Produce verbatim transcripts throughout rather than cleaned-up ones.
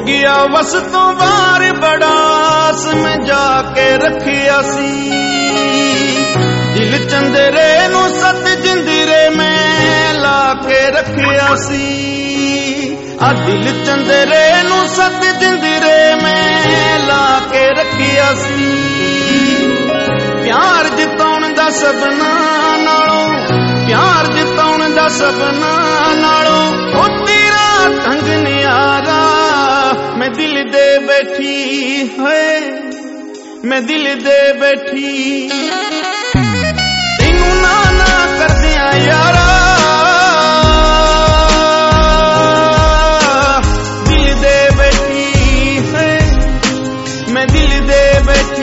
ਗਿਆ ਵਸ ਤੋਂ ਬਾਹਰ ਬੜਾ ਆਸ ਮੈਂ ਜਾ ਕੇ ਰੱਖਿਆ ਸੀ। ਦਿਲ ਚੰਦਰੇ ਨੂੰ ਸੱਤ ਜਿੰਦਰੇ ਮੈਂ ਲਾ ਕੇ ਰੱਖਿਆ ਸੀ। ਆ ਦਿਲ ਚੰਦਰੇ ਨੂੰ ਸੱਤ ਜਿੰਦਰੇ ਮੈਂ ਲਾ ਕੇ ਰੱਖਿਆ ਸੀ। ਪਿਆਰ ਜਿਤਾਉਣ ਦਾ ਸਭਨਾ ਨਾਲੋਂ, ਪਿਆਰ ਜਿਤਾਉਣ ਦਾ ਸਭਨਾ ਨਾਲੋਂ ਉਹ ਤੇਰਾ ਢੰਗ ਨਿਆਰਾ। ਮੈਂ ਦਿਲ ਦੇ ਬੈਠੀ ਹੈ, ਮੈਂ ਦਿਲ ਦੇ ਬੈਠੀ ਤੈਨੂੰ ਨਾ ਨਾ ਕਰਦਿਆਂ ਯਾਰਾ। ਦਿਲ ਦੇ ਬੈਠੀ ਹੈ, ਮੈਂ ਦਿਲ ਦੇ ਬੈਠੀ।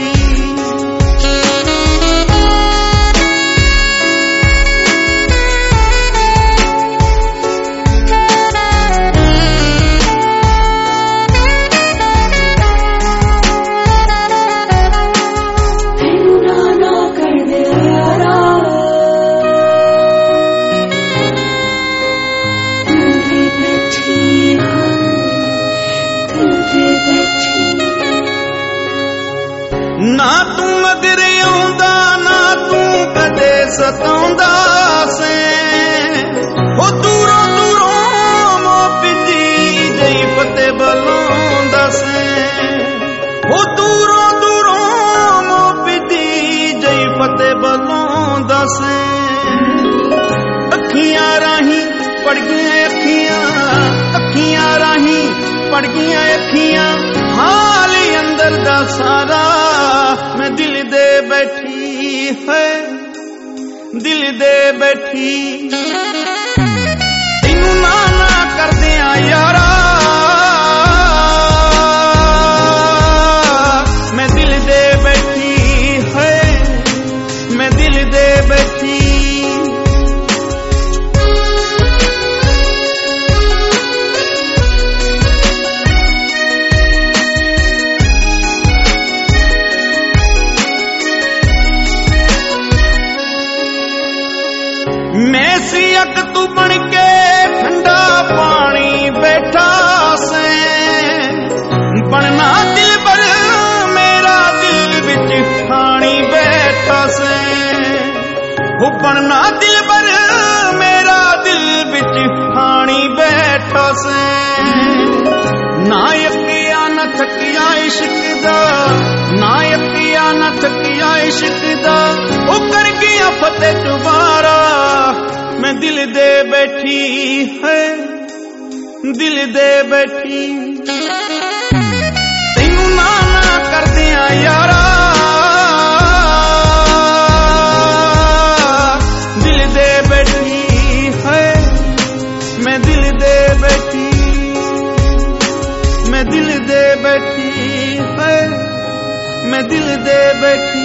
ਨਾ ਤੂੰ ਮਗਰ ਆਉਂਦਾ, ਨਾ ਤੂੰ ਕਦੇ ਸਤਾਉਂਦਾ ਸੇ। ਉਹ ਦੂਰੋਂ ਦੂਰੋਂ ਮੋਪੀ ਜਈ ਫਤਿਹ ਬੁਲਾਉਂਦਾ ਸੇ। ਉਹ ਦੂਰੋਂ ਦੂਰੋਂ ਮੋਪੀ ਜਈ ਫਤਿਹ ਬੁਲਾਉਂਦਾ ਸੇ। ਅੱਖੀਆਂ ਰਾਹੀਂ ਪੜ ਗਈਆਂ ਅੱਖੀਆਂ, ਅੱਖੀਆਂ ਰਾਹੀਂ ਪੜ ਗਈਆਂ ਅੱਖੀਆਂ ਹਾਲ ਅੰਦਰ ਦਾ ਸਾਰਾ। ਮੈਂ ਦਿਲ ਦੇ ਬੈਠੀ ਹੈ, ਦਿਲ ਦੇ ਬੈਠੀ ਤੈਨੂੰ ਨਾ ਨਾ ਕਰਦਿਆਂ ਯਾਰਾ। ਮੈਂ ਦਿਲ ਦੇ ਬੈਠੀ ਹੈ, ਮੈਂ ਦਿਲ ਦੇ ਬੈਠੀ। ਮੈਂ ਸੀ ਅੱਗ ਤੂੰ ਬਣ ਕੇ ਠੰਡਾ ਪਾਣੀ ਬੈਠਾ ਸੇ। ਬਣਨਾ ਦਿਲ ਬਰ ਮੇਰਾ ਦਿਲ ਵਿੱਚ ਖਾਣੀ ਬੈਠਾ ਸੇ। ਉਹ ਬਣਨਾ ਦਿਲ ਬਰ ਮੇਰਾ ਦਿਲ ਵਿੱਚ ਖਾਣੀ ਬੈਠਾ ਸੇ। ਨਾ ਯਕੀਆ ਨਾ ਥੱਕਿਆ ਇਸ਼ਕ ਦਾ, ਨਾ ਯਕੀਆ ਨਾ ਥੱਕਿਆ ਇਸ਼ਕ ਦਾ। ਉਹ ਕਰ ਗਿਆ ਫਤਿਹ ਦੁਬਾਰਾ। ਮੈਂ ਦਿਲ ਦੇ ਬੈਠੀ ਹੈ, ਦਿਲ ਦੇ ਬੈਠੀ ਤੈਨੂੰ ਨਾ ਨਾ ਕਰਦਿਆਂ ਯਾਰਾ। ਦਿਲ ਦੇ ਬੈਠੀ ਹੈ, ਮੈਂ ਦਿਲ ਦੇ ਬੈਠੀ, ਮੈਂ ਦਿਲ ਦੇ ਬੈਠੀ ਹੈ, ਮੈਂ ਦਿਲ ਦੇ ਬੈਠੀ।